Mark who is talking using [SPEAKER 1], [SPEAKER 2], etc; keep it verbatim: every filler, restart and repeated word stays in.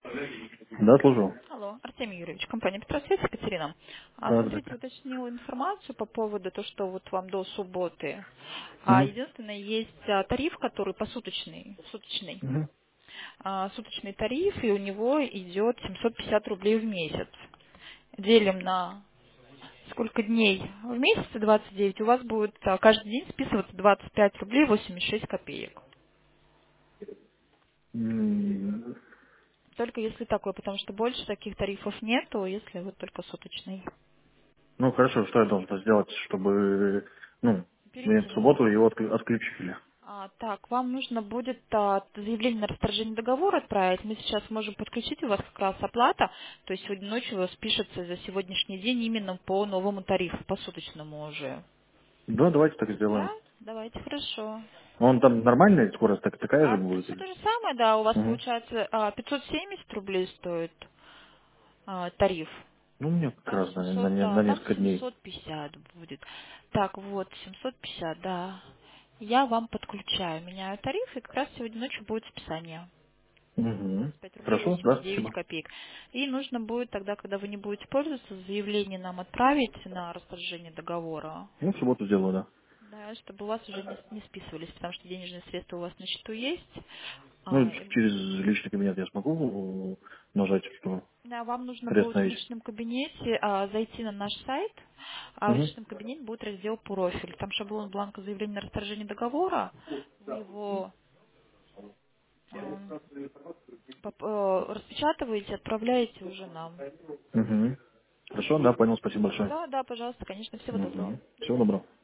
[SPEAKER 1] Да, слушаю.
[SPEAKER 2] Алло, Артемий Юрьевич, компания Петросвет, Екатерина. А,
[SPEAKER 1] Да,
[SPEAKER 2] смотрите,
[SPEAKER 1] здравствуйте.
[SPEAKER 2] уточнила информацию по поводу того, что вот вам до субботы. А,
[SPEAKER 1] Угу.
[SPEAKER 2] единственное, есть а, тариф, который посуточный, суточный.
[SPEAKER 1] Угу.
[SPEAKER 2] А, суточный тариф, и у него идет семьсот пятьдесят рублей в месяц. Делим на сколько дней в месяц, двадцать девять, у вас будет а, каждый день списываться двадцать пять рублей восемьдесят шесть копеек.
[SPEAKER 1] М,
[SPEAKER 2] Только если такой, потому что больше таких тарифов нету, если вот только суточный.
[SPEAKER 1] Ну, хорошо, что я должен сделать, чтобы, ну, мне
[SPEAKER 2] Перейти
[SPEAKER 1] в
[SPEAKER 2] на него.
[SPEAKER 1] субботу его отклю- отключили?
[SPEAKER 2] А, так, вам нужно будет а, заявление на расторжение договора отправить. Мы сейчас можем подключить, у вас как раз оплата, то есть сегодня ночью у вас спишется за сегодняшний день именно по новому тарифу, по суточному уже.
[SPEAKER 1] Да, давайте так
[SPEAKER 2] Да?
[SPEAKER 1] сделаем.
[SPEAKER 2] Давайте, хорошо.
[SPEAKER 1] Он там нормальная скорость так, такая же
[SPEAKER 2] А
[SPEAKER 1] будет?
[SPEAKER 2] все
[SPEAKER 1] Или?
[SPEAKER 2] то же самое, да, у вас
[SPEAKER 1] Угу.
[SPEAKER 2] получается а, пятьсот семьдесят рублей стоит а, тариф.
[SPEAKER 1] Ну, мне как
[SPEAKER 2] Там
[SPEAKER 1] раз на, на,
[SPEAKER 2] семьсот,
[SPEAKER 1] не-
[SPEAKER 2] да,
[SPEAKER 1] на
[SPEAKER 2] там
[SPEAKER 1] несколько дней.
[SPEAKER 2] семьсот пятьдесят будет. Так, вот, семьсот пятьдесят, да. Я вам подключаю, меняю тариф, и как раз сегодня ночью будет списание.
[SPEAKER 1] Угу.
[SPEAKER 2] двадцать пять рублей
[SPEAKER 1] Хорошо, да,
[SPEAKER 2] восемьдесят девять
[SPEAKER 1] спасибо.
[SPEAKER 2] копеек. И нужно будет тогда, когда вы не будете пользоваться, заявление нам отправить на расторжение договора,
[SPEAKER 1] Ну, в субботу сделаю, да.
[SPEAKER 2] да, чтобы у вас уже не, не списывались, потому что денежные средства у вас на счету есть.
[SPEAKER 1] Ну,
[SPEAKER 2] А, и-
[SPEAKER 1] через личный кабинет я смогу нажать, что
[SPEAKER 2] да, вам нужно будет
[SPEAKER 1] средства
[SPEAKER 2] в
[SPEAKER 1] есть.
[SPEAKER 2] личном кабинете а, зайти на наш сайт, а в
[SPEAKER 1] Угу.
[SPEAKER 2] личном кабинете будет раздел «Профиль». Там шаблон бланка заявления на расторжение договора. Вы его ам, поп- э, распечатываете, отправляете уже нам.
[SPEAKER 1] Угу. Хорошо, да, понял, спасибо большое.
[SPEAKER 2] Да, да, пожалуйста, конечно, всего доброго.
[SPEAKER 1] Угу. Всего доброго.